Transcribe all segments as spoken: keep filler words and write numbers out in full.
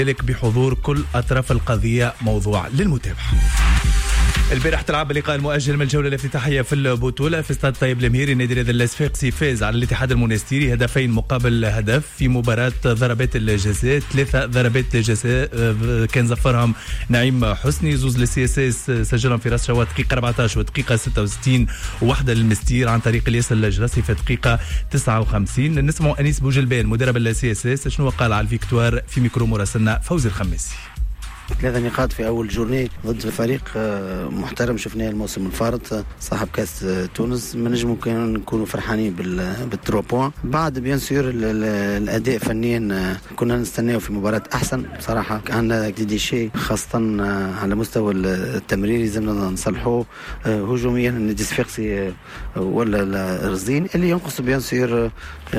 ذلك بحضور كل أطراف القضية موضوع للمتابعة. البارح تلعب اللقاء المؤجل من الجولة الافتتاحية في البطولة في استاد طيب المهيري. نادي رياض الصفاقسي فاز على الاتحاد المونستيري هدفين مقابل هدف في مباراة ضربات الجزاء. ثلاثة ضربات جزاء كان زفرهم نعيم حسني، زوز للسي اس اس سجلهم في راس شوات دقيقة أربعطاش ودقيقة ستة وستين، وواحدة للمستير عن طريق الياس الجراسي في دقيقة تسعة وخمسين. نسمعوا أنيس بوجلبان مدرب السي اس اس شنو قال على الفيكتوار في ميكرو مراسلنا فوزي الخميسي. ثلاثة نقاط في أول جورني ضد فريق محترم شفناه الموسم الفارط صاحب كاس تونس. ما نجم ممكن نكونوا فرحانين بالترو بوان. بعد بيان سور الأداء فنيا كنا نستناه في مباراة أحسن بصراحة. عندنا دي شيء خاصة على مستوى التمريري لازمنا نصلحوه. هجوميا النادي الصفاقسي ولا رزين اللي ينقص بيان سور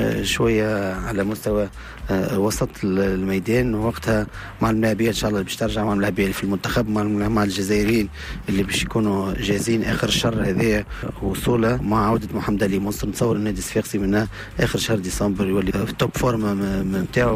شوية على مستوى وسط الميدان. وقتها مع الملاعبية إن شاء الله باش ترجع مع الملاعبية في المنتخب مع الجزائريين اللي باش يكونوا جاهزين آخر الشهر هذا وصوله مع عودة محمد علي مصر. نتصور النادي الصفاقسي من آخر شهر ديسمبر يولي في توب فورم متاعه.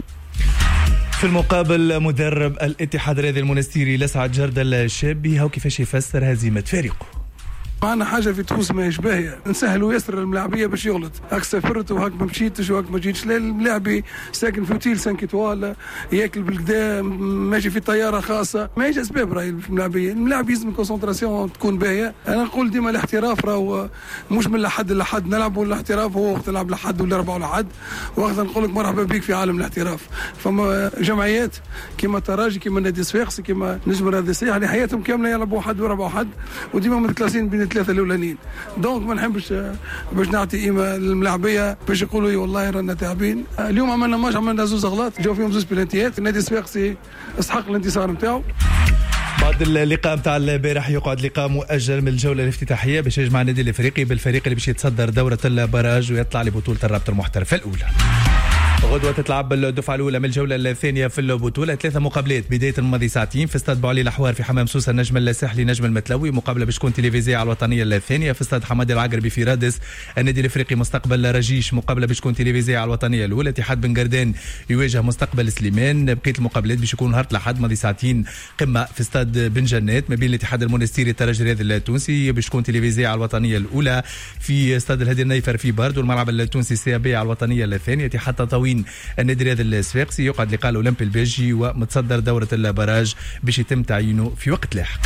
في المقابل مدرب الاتحاد الرياضي المونستيري لسعد جردل الشابي هاو كيفاش يفسر هزيمة فريقه. معنا حاجه في تونس ما يشبهها، نسهلوا ياسر الملاعبيه باش يغلط. هاك سافرت وهاك ما مشيتش وهاك ما جيتش. لا الملاعبي ساكن في اوتيل سانك ايطوال ياكل بالكدا ماشي في طياره خاصه. ماهيش اسباب راهي الملاعبيه. الملاعب لازم كونسنتراسيون تكون باهيه. انا نقول ديما الاحتراف راهو مش من لحد لحد نلعبوا. الاحتراف هو وقت تلعب لحد ولا اربعه لحد. وقت نقول لك مرحبا بك في عالم الاحتراف. فما جمعيات كيما التراجي كيما النادي الصفاقسي كيما نجم الرياضي الصحيح اللي حياتهم كامله يلعبوا واحد وربع واحد وديما متكلاسين بين الثلاثه الاولانيين. دونك ما نحبش باش نعطي قيمه للملاعبيه باش يقولوا والله رانا تعبين. اليوم عملنا ماتش عملنا زوز اغلاط جاو فيهم زوز بلانتيات. النادي الصفاقسي استحق الانتصار نتاعو. بعد اللقاء نتاع البارح يقعد لقاء مؤجل من الجوله الافتتاحيه باش يجمع النادي الافريقي بالفريق اللي باش يتصدر دوره البراج ويطلع لبطوله الرابطه المحترفه الاولى. غدوة تتلعب الدفعة الأولى من الجولة الثانية في البطولة. ثلاثة مقابلات بداية الماضي ساعتين في استاد بوعلي الأحوار في حمام سوسة النجم الساحلي نجم المتلوي. مقابلة باش تكون تلفزيونية على الوطنية الثانية في استاد حمادي العقربي في رادس. النادي الافريقي مستقبل رجيش. مقابلة باش تكون تلفزيونية على الوطنية الأولى. اتحاد بن قردان يواجه مستقبل سليمان. بقية المقابلات باش يكون نهار الأحد ماضي ساعتين قمة في استاد بن جنات ما بين الاتحاد المونستيري الترجي الرياضي التونسي باش تكون تلفزيونية على الوطنية الأولى في استاد الهادي النيفر في برد. والملعب التونسي سي بي على الوطنية الثانية. اتحاد تطاوين النادي الرياضي الصفاقسي يقعد لقاء الاولمبي البلجي ومتصدر دوره البراج باش يتم تعيينه في وقت لاحق.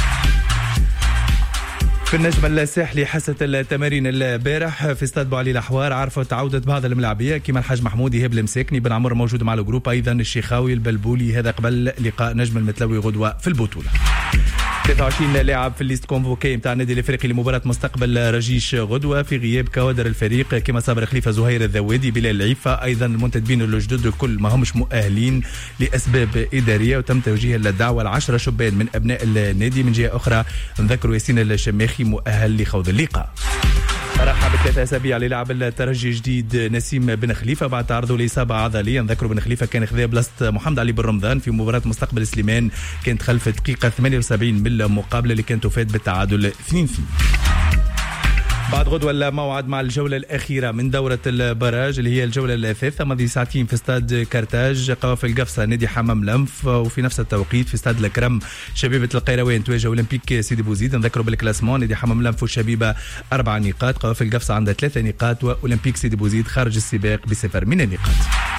في النجم الساحلي حصة التمارين البارح في استاد بوعلي الأحوار عرفت عودة بعض الملاعبية كما الحاج محمود إيهاب المساكني بن عمر موجود مع الجروب، أيضا الشيخاوي البلبولي. هذا قبل لقاء نجم المتلوي غدوة في البطولة. ثلاثة وعشرين لاعب في الليست كونفوكي نتاع النادي الافريقي لمباراه مستقبل رجيش غدوه في غياب كوادر الفريق كما صابر خليفه زهير الذوادي بلال العيفه. ايضا المنتدبين الجدد الكل ما همش مؤهلين لاسباب اداريه وتم توجيه الدعوه لعشرة شبان من ابناء النادي. من جهه اخرى نذكروا ياسين الشماخي مؤهل لخوض اللقاء. راح بثلاثة أسابيع للعب الترجي جديد نسيم بن خليفة بعد تعرضه لإصابة عضلية. نذكروا بن خليفة كان خذا بلاصة محمد علي بن رمضان في مباراة مستقبل سليمان كانت خلف دقيقة ثمانية وسبعين من المقابلة اللي كانت تفاد بالتعادل اثنين اثنين. بعد غدوة الموعد مع الجولة الأخيرة من دورة البراج اللي هي الجولة الثالثة ماضي ساعتين في استاد كارتاج قوافل قفصة نادي حمام لنف. وفي نفس التوقيت في استاد الكرم شبيبة القيروان تواجه أولمبيك سيدي بوزيد. نذكروا بالكلاسمون نادي حمام لنف والشبيبة أربع نقاط، قوافل قفصة عندها ثلاثة نقاط وأولمبيك سيدي بوزيد خارج السباق بصفر من النقاط.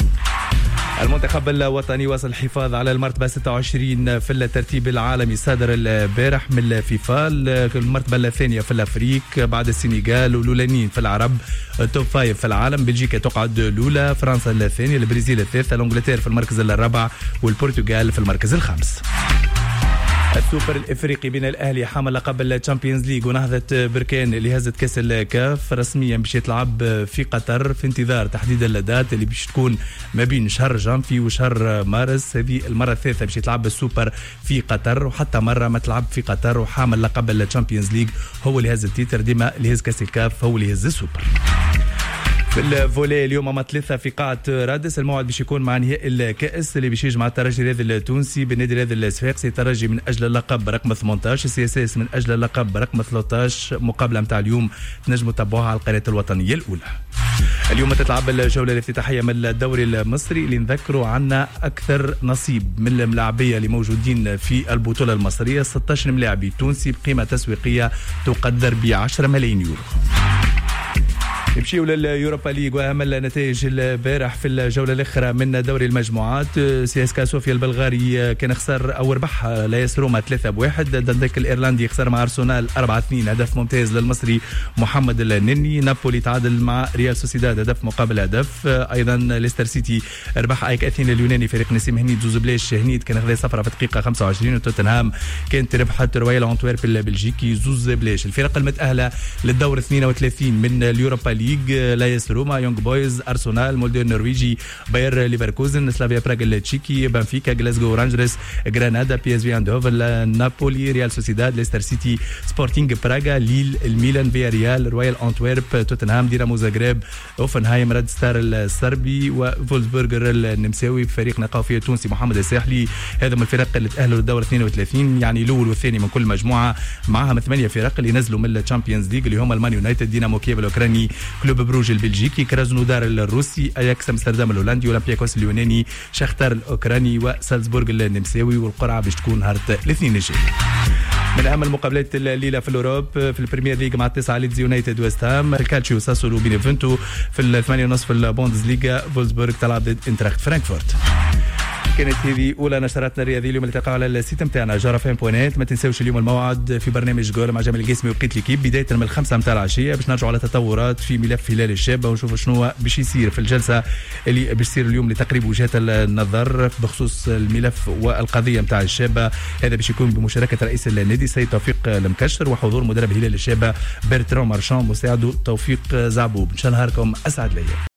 المنتخب الوطني وصل الحفاظ على المرتبة ستة وعشرين في الترتيب العالمي صادر البارح من الفيفا. المرتبة الثانية في الأفريق بعد السنغال والأولانيين في العرب. توب فايف في العالم بلجيكا تقعد الأولى، فرنسا الثانية، البرازيل الثالثة، الإنجلترا في المركز الرابع والبرتغال في المركز الخامس. السوبر الافريقي بين الاهلي حامل لقب الشامبيونز ليج ونهضه بركان اللي هزت كاس الكاف رسميا باش يتلعب في قطر في انتظار تحديد الدات اللي باش تكون ما بين شهر جانفي وشهر مارس. هذه المره الثالثه باش يتلعب السوبر في قطر وحتى مره ما تلعب في قطر. وحامل لقب الشامبيونز ليج هو اللي هز التيتر، ديما اللي هز كاس الكاف هو اللي هز السوبر. في الفولي اليوم أما ثلاثة في قاعة رادس الموعد باش يكون مع نهائي الكأس اللي باش يجمع الترجي الرياضي التونسي بالنادي الرياضي الصفاقسي. الترجي من أجل اللقب رقم ثمانية عشر، سي اس اس من أجل اللقب رقم ثلاثة عشر. مقابلة متاع اليوم تنجموا تتابعوها على القناة الوطنية الأولى. اليوم تتلعب الجولة الافتتاحية من الدوري المصري اللي نذكروا عنا أكثر نصيب من الملاعبية اللي موجودين في البطولة المصرية، ستة عشر ملاعبي تونسي بقيمة تسويقية تقدر ب عشرة ملايين يورو. نمشيو لليوروبا ليغ واهم النتائج البارح في الجوله الاخرى من دوري المجموعات. سي اس كا صوفيا البلغاري كان خسر او ربح لايس روما ثلاثة بواحد. دندك الايرلندي خسر مع ارسنال أربعة اثنين، هدف ممتاز للمصري محمد النني. نابولي تعادل مع ريال سوسيداد هدف مقابل هدف. ايضا ليستر سيتي ربح ايك اثينا اليوناني فريق نسيم هنيد زوز بلاش. هنيد كان خذا صفرة في الدقيقه خمسة وعشرين، وتوتنهام كانت ربحت رويال انتويرب البلجيكي زوز بلاش. الفرق المتاهله للدور اثنين وثلاثين من اليوروبا ليغ: لايس روما، يونغ بويز، ارسنال، مولدو النرويجي، باير ليفركوزن، سلافيا براغ التشيكي، بنفيكا، غلاسكو رانجرز، غرانادا، بي اس في اندهوفن، نابولي، ريال سوسيداد، ليستر سيتي، سبورتينغ براغا، ليل، الميلان، فيا ريال، رويال انتويرب، توتنهام، دينامو زاغريب، اوفنهايم، ريد ستار الصربي، وفولسبورغر النمساوي بفريق نقافيه التونسي محمد الساحلي. هذا من الفرق اللي تاهلوا للدور اثنين وثلاثين، يعني الاول والثاني من كل مجموعه، معهم ثمانيه فرق اللي نزلوا من الشامبيونز ليج اللي هم المان يونايتد، دينامو كييف الاوكراني، كلوب بروج البلجيكي، كرازنودار الروسي، اياكس امستردام الهولندي، اولمبياكوس اليوناني، شختار الاوكراني، وسالزبورغ النمساوي. والقرعه باش تكون نهار الاثنين الجاي. من اهم المقابلات الليله في الاوروب: في البريمير ليج مع التسعه ليدز يونايتد ويست هام، الكالتشيو ساسولو بينيفنتو. في الثمانيه ونصف في البوندز ليغا فولسبورغ تلعب ضد انتراخت فرانكفورت. كانت هذه اولى نشراتنا الرياضيه اليوم. التقاء على السيت نتاعنا جارة فين بوينات. ما تنساوش اليوم الموعد في برنامج جول مع جمال القاسمي وبقيه ليكيب بدايه من الخمسه نتاع العشيه باش نرجعوا على تطورات في ملف هلال الشابه ونشوفوا شنو باش يصير في الجلسه اللي باش تصير اليوم لتقريب وجهات النظر بخصوص الملف والقضيه نتاع الشابه. هذا باش يكون بمشاركه رئيس النادي سيد توفيق المكشر وحضور مدرب هلال الشابه برتران مارشان مساعده توفيق زعبوب. ان شاء الله نهاركم اسعد ليا.